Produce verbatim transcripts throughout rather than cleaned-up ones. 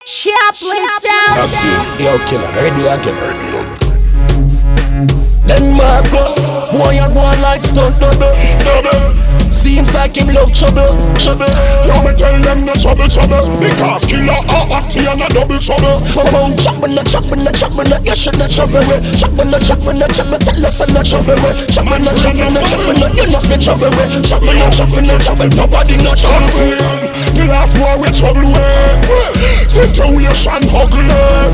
Chaplin sound. Active, yo killer, ready again. Then Marcus, boy a go on like stunt double, double. Seems like him love trouble, trouble. Yo me tell them no trouble, trouble. Because killer are active and a double trouble. Boom, chopping the chopping the chopping the, you should not trouble with. Chopping the chopping the chopping, tell us I'm not trouble with. Chopping the chopping the chopping, you not fit trouble with. Chopping the chopping the chopping, nobody not trouble with. The last war with trouble with. Situation ugly.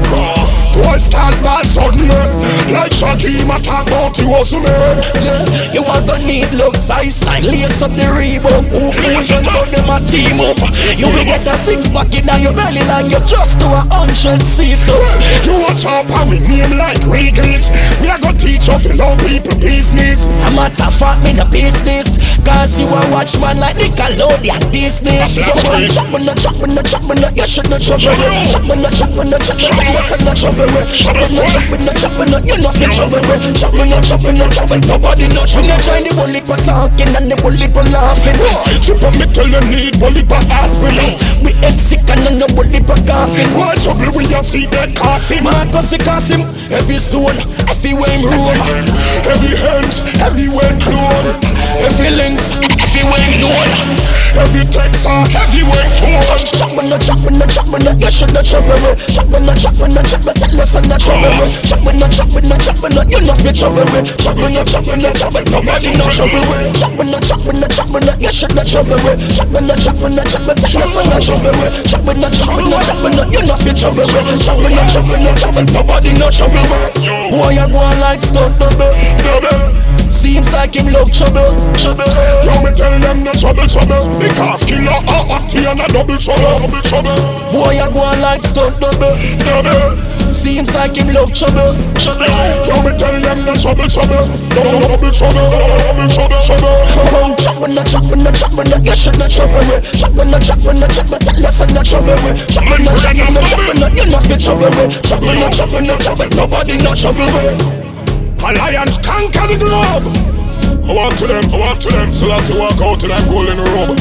Boy stand bad suddenly. Like Shaggy, my talk about he was a man. Yeah, you are gonna need look size like lace up the Reebok. Who fool them but them a team up. You will get a six pack in your belly like you just do a hundred sit-ups. You watch out and we name like Regals. We are gonna teach you to love people business. I'm a tough at me the business. Cause you a watchman like Nickelodeon business. Chopping the chopping the chopping the, you should not trouble with. Chopping the chopping the chopping, tell us I'm not trouble with. Chopping the chopping the chopping, you not fit trouble with. Chopping the chopping the chopping, nobody not trouble. We join the bully for talking and the bully for laughing. Trip on me till you need bully for aspirin. We head sick and then the bully for coughing. One trouble we a see that Cassim. Marcus Cassim, every soul, every way in room. Every hands, every way clone. Every links, every way door. Every Texan, every way phone. Chopping the chopping the chopping the, you should not trouble with. Chopping the chopping the chopping, tell us I'm not trouble with. Chopping the chopping the chopping, you not fit trouble with. Chopping the chopping the chopping, nobody not trouble with. Chopping the chopping the chopping, you should not trouble with. Chopping the chopping the chopping, tell us I'm not trouble with. Chopping the chopping the chopping, you not fit trouble with. Chopping the chopping the chopping, nobody not trouble with. Boy I go on like stunt double, double. Seems like him love trouble, trouble. Yo me tell them no trouble, trouble. Because killer are active and a double trouble, double trouble. Boy I go on like stunt double, double. Seems like him love trouble, trouble. Yo me tell them no trouble, trouble. Double, double trouble, double trouble, trouble. Boom, chopping the chopping the chopping the, you should not trouble with. Chopping the chopping the chopping, tell us I'm not trouble with. Chopping the chopping the chopping, you not fit trouble with. Chopping the chopping the chopping, nobody not trouble with. Alliance conquer the globe. I want to them, I want to them. So let's walk out to them golden robe.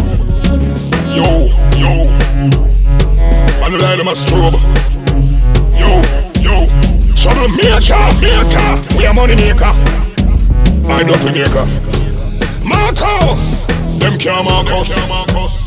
Yo, yo. And the light of my strobe. Yo, yo. Trouble maker, maker. We are money maker. I don't maker. Marcus. Them can't Marcus.